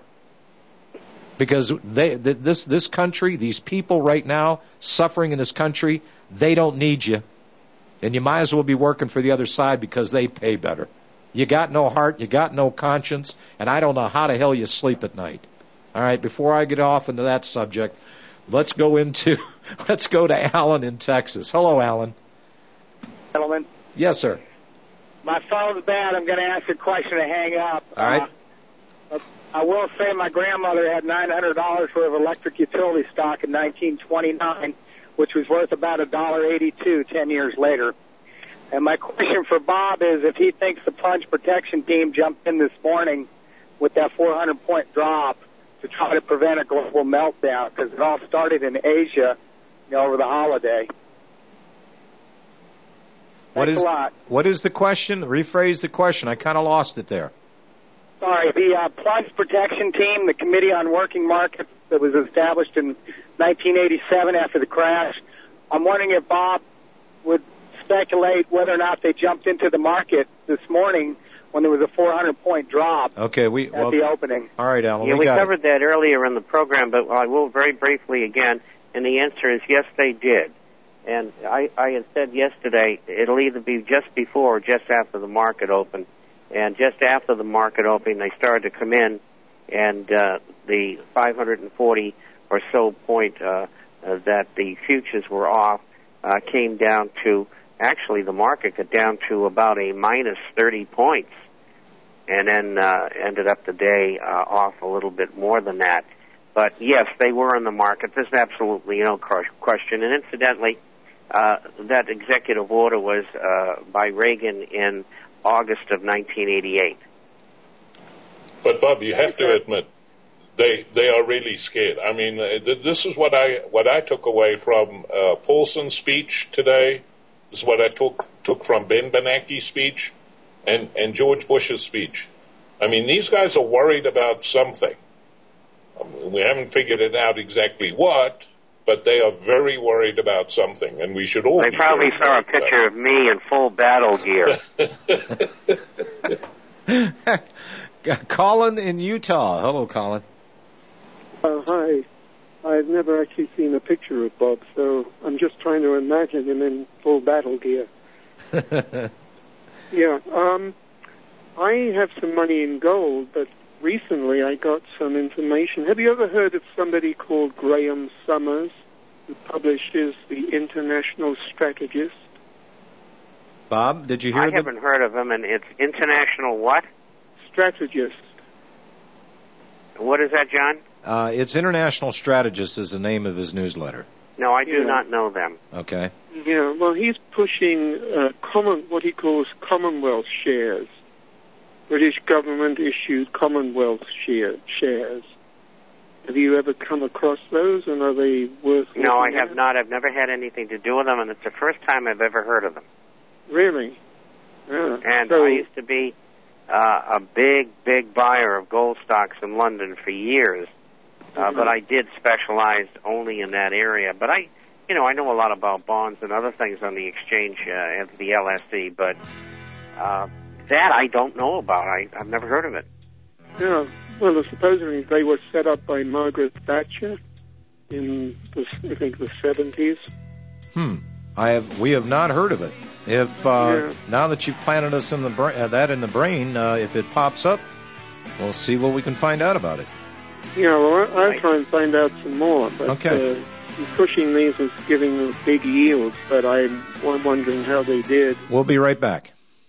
Because they, this this country, these people right now suffering in this country, they don't need you. And you might as well be working for the other side because they pay better. You got no heart, you got no conscience, and I don't know how the hell you sleep at night. All right, before I get off into that subject, let's go into let's go to Alan in Texas. Hello, Alan. Gentlemen. Yes, sir. My phone's bad. I'm going to ask a question to hang up. All right. Uh, I will say my grandmother had nine hundred dollars worth of electric utility stock in nineteen twenty-nine, which was worth about one dollar eighty-two ten years later. And my question for Bob is if he thinks the plunge protection team jumped in this morning with that four hundred point drop to try to prevent a global meltdown, because it all started in Asia, you know, over the holiday. What Thanks is a lot. what is the question? Rephrase the question. I kind of lost it there. Sorry, the uh, plunge protection team, the Committee on Working Markets that was established in nineteen eighty-seven after the crash. I'm wondering if Bob would speculate whether or not they jumped into the market this morning when there was a four hundred point drop okay, we, at well, the opening. All right, Alan, Yeah, we, we got covered it. that earlier in the program, but I will very briefly again, and the answer is yes, they did. And I, I had said yesterday it'll either be just before or just after the market open. And just after the market opening, they started to come in, and uh, the five hundred forty or so point uh, uh, that the futures were off uh, came down to, actually the market got down to about a minus thirty points, and then uh, ended up the day uh, off a little bit more than that. But yes, they were in the market. There's absolutely no question. And incidentally, uh, that executive order was uh, by Reagan in August of nineteen eighty-eight. But Bob, you have to admit, they they are really scared. I mean, uh, th- this is what I what I took away from uh, Paulson's speech today. This is what I took took from Ben Bernanke's speech, and and George Bush's speech. I mean, these guys are worried about something. I mean, we haven't figured it out exactly what, but they are very worried about something, and we should all. They be probably very saw a worried about picture of me in full battle gear. Colin in Utah. Hello, Colin. Uh, hi. I've never actually seen a picture of Bob, so I'm just trying to imagine him in full battle gear. Yeah. Um, I have some money in gold, but recently I got some information. Have you ever heard of somebody called Graham Summers, who publishes The International Strategist? Bob, did you hear I the... haven't heard of him, and it's International what? Strategist. What is that, John? Uh, it's International Strategist is the name of his newsletter. No, I do Yeah. not know them. Okay. Yeah, well, he's pushing uh, common, what he calls Commonwealth shares. British government-issued Commonwealth share, shares. Have you ever come across those, and are they worth... No, I looking have at? not. I've never had anything to do with them, and it's the first time I've ever heard of them. Really? Yeah. And So- I used to be uh, a big, big buyer of gold stocks in London for years, uh, but I did specialize only in that area. But I, you know, I know a lot about bonds and other things on the exchange uh, at the L S E, but uh, that I don't know about. I, I've never heard of it. Yeah, well, supposedly they were set up by Margaret Thatcher in, the, I think, the seventies. Hmm. I have. We have not heard of it. If uh, Yeah. now that you've planted us in the bra- uh, that in the brain, uh, if it pops up, we'll see what we can find out about it. Yeah, well, I- I'll try and find out some more. But, Okay. Uh, pushing these was giving them big yields, but I'm, I'm wondering how they did. We'll be right back.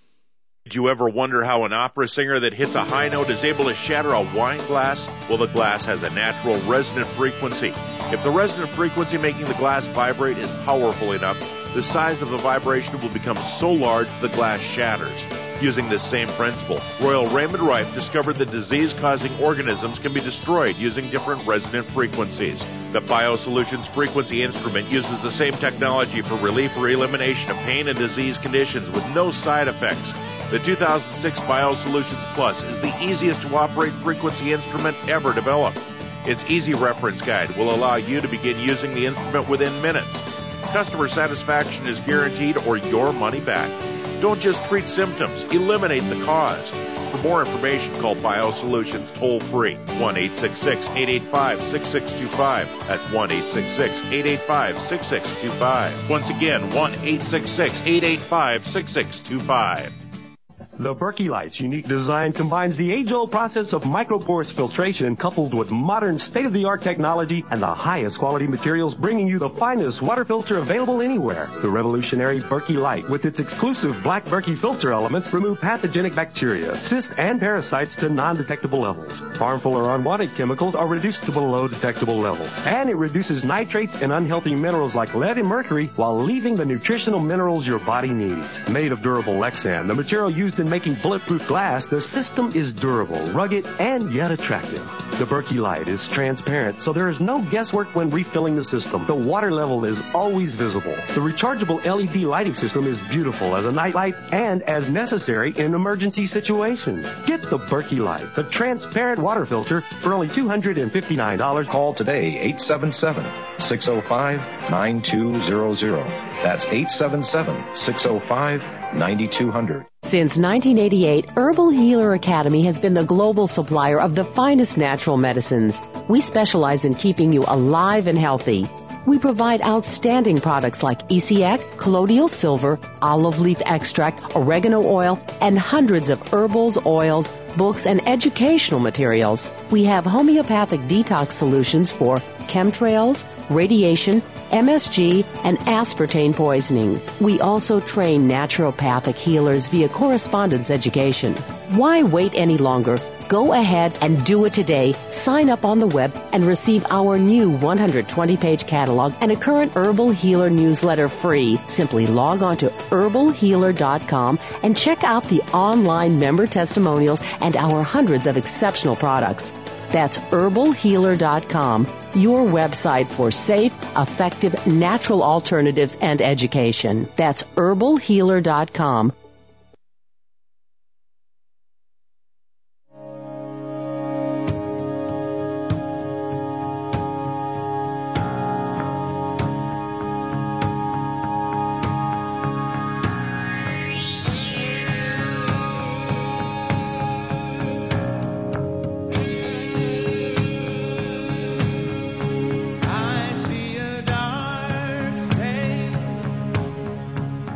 Did you ever wonder how an opera singer that hits a high note is able to shatter a wine glass? Well, the glass has a natural resonant frequency. If the resonant frequency making the glass vibrate is powerful enough, the size of the vibration will become so large the glass shatters. Using this same principle, Royal Raymond Rife discovered that disease-causing organisms can be destroyed using different resonant frequencies. The BioSolutions frequency instrument uses the same technology for relief or elimination of pain and disease conditions with no side effects. The two thousand six BioSolutions Plus is the easiest to operate frequency instrument ever developed. Its easy reference guide will allow you to begin using the instrument within minutes. Customer satisfaction is guaranteed or your money back. Don't just treat symptoms, eliminate the cause. For more information, call BioSolutions toll-free, one eight six six, eight eight five, six six two five. That's one eight six six, eight eight five, six six two five. Once again, one eight six six, eight eight five, six six two five. The Berkey Light's unique design combines the age-old process of microporous filtration coupled with modern state-of-the-art technology and the highest quality materials, bringing you the finest water filter available anywhere. The revolutionary Berkey Light, with its exclusive black Berkey filter elements, remove pathogenic bacteria, cysts, and parasites to non-detectable levels. Harmful or unwanted chemicals are reduced to below detectable levels. And it reduces nitrates and unhealthy minerals like lead and mercury while leaving the nutritional minerals your body needs. Made of durable Lexan, the material used in making bulletproof glass, the system is durable, rugged, and yet attractive. The Berkey Light is transparent, so there is no guesswork when refilling the system. The water level is always visible. The rechargeable L E D lighting system is beautiful as a night light and as necessary in emergency situations. Get the Berkey Light, the transparent water filter, for only two hundred fifty-nine dollars. Call today, eight seven seven, six oh five, nine two zero zero. That's eight seven seven, six oh five, nine two zero zero. Since nineteen eighty-eight, Herbal Healer Academy has been the global supplier of the finest natural medicines. We specialize in keeping you alive and healthy. We provide outstanding products like Essiac, colloidal silver, olive leaf extract, oregano oil, and hundreds of herbals, oils, books, and educational materials. We have homeopathic detox solutions for chemtrails, radiation, M S G, and aspartame poisoning. We also train naturopathic healers via correspondence education. Why wait any longer? Go ahead and do it today. Sign up on the web and receive our new one hundred twenty page catalog and a current Herbal Healer newsletter free. Simply log on to herbal healer dot com and check out the online member testimonials and our hundreds of exceptional products. That's herbal healer dot com, your website for safe, effective, natural alternatives and education. That's herbal healer dot com.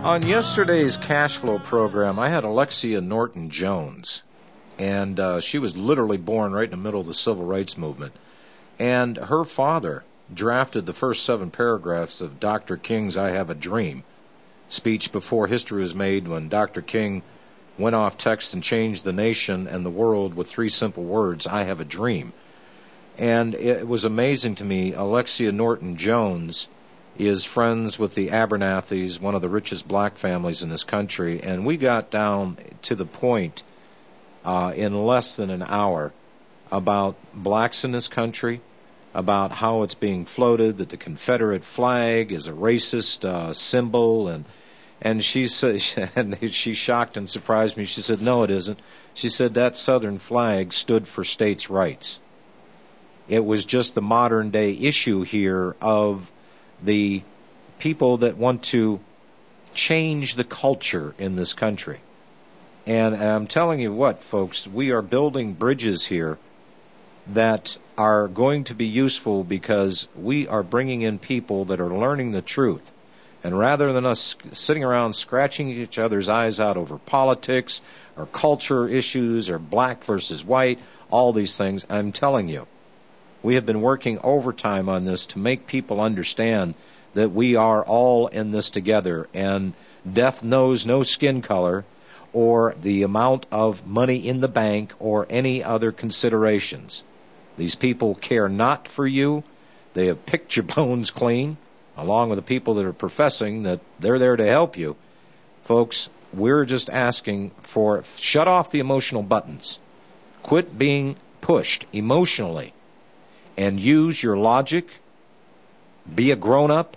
on yesterday's cash flow program, I had Alexia Norton Jones, and uh, she was literally born right in the middle of the civil rights movement. And her father drafted the first seven paragraphs of Doctor King's I Have a Dream speech before history was made, when Doctor King went off text and changed the nation and the world with three simple words, I have a dream. And it was amazing to me. Alexia Norton Jones is friends with the Abernathys, one of the richest black families in this country, and we got down to the point uh, in less than an hour about blacks in this country, about how it's being floated, that the Confederate flag is a racist uh, symbol, and and she said, and she shocked and surprised me. She said, "No, it isn't." She said that Southern flag stood for states' rights. It was just the modern day issue here of the people that want to change the culture in this country. And I'm telling you what, folks, we are building bridges here that are going to be useful because we are bringing in people that are learning the truth. And rather than us sitting around scratching each other's eyes out over politics or culture issues or black versus white, all these things, I'm telling you, we have been working overtime on this to make people understand that we are all in this together, and death knows no skin color or the amount of money in the bank or any other considerations. These people care not for you. They have picked your bones clean, along with the people that are professing that they're there to help you. Folks, we're just asking for, shut off the emotional buttons. Quit being pushed emotionally and use your logic. Be a grown-up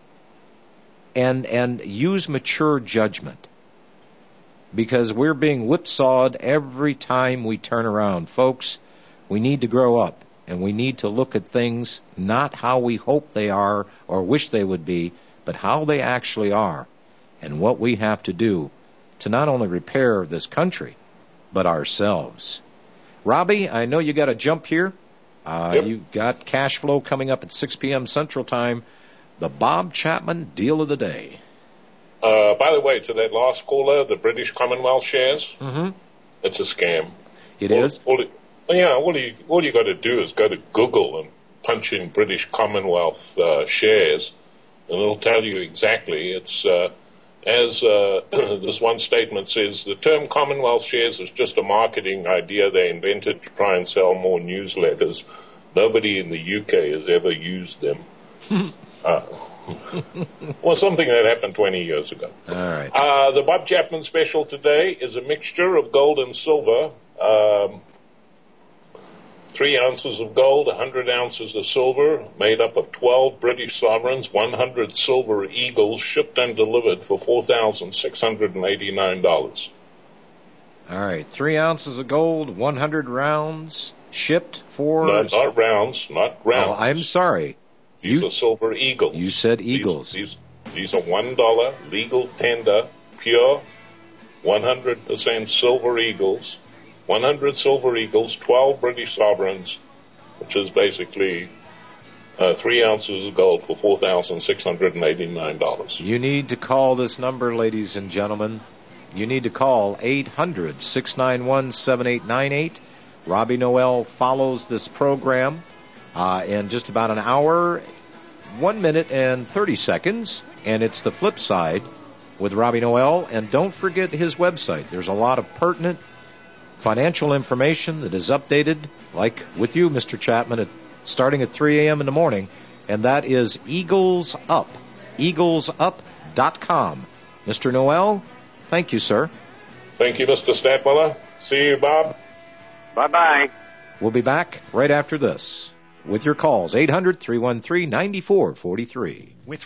and, and use mature judgment. Because we're being whipsawed every time we turn around. Folks, we need to grow up. And we need to look at things not how we hope they are or wish they would be, but how they actually are, and what we have to do to not only repair this country, but ourselves. Robbie, I know you got to jump here. Uh, yep. You got cash flow coming up at six p.m. Central Time. The Bob Chapman deal of the day. Uh, by the way, to that last caller, the British Commonwealth shares, mm-hmm. It's a scam. It all, is? All it, Yeah, all you all you got to do is go to Google and punch in British Commonwealth uh, shares, and it'll tell you exactly. It's uh, as uh, this one statement says: the term Commonwealth shares is just a marketing idea they invented to try and sell more newsletters. Nobody in the U K has ever used them. uh, well, something that happened twenty years ago. All right. Uh, the Bob Chapman special today is a mixture of gold and silver. Um, Three ounces of gold, one hundred ounces of silver, made up of twelve British sovereigns, one hundred silver eagles, shipped and delivered for four thousand six hundred eighty-nine dollars. All right, three ounces of gold, one hundred rounds, shipped for... No, not rounds, not rounds. Oh, I'm sorry. These you, are silver eagles. You said eagles. These, these, these are one dollar legal tender, pure, one hundred percent silver eagles. one hundred silver eagles, twelve British sovereigns, which is basically uh, three ounces of gold for four thousand six hundred eighty-nine dollars. You need to call this number, ladies and gentlemen. You need to call eight hundred, six nine one, seven eight nine eight. Robbie Noel follows this program uh, in just about an hour, one minute and thirty seconds, and it's the flip side with Robbie Noel. And don't forget his website. There's a lot of pertinent financial information that is updated, like with you, Mister Chapman, at, starting at three a.m. in the morning, and that is Eagles Up, eagles up dot com. Mister Noel, thank you, sir. Thank you, Mister Stadtmiller. See you, Bob. Bye-bye. We'll be back right after this with your calls, eight hundred, three one three, nine four four three.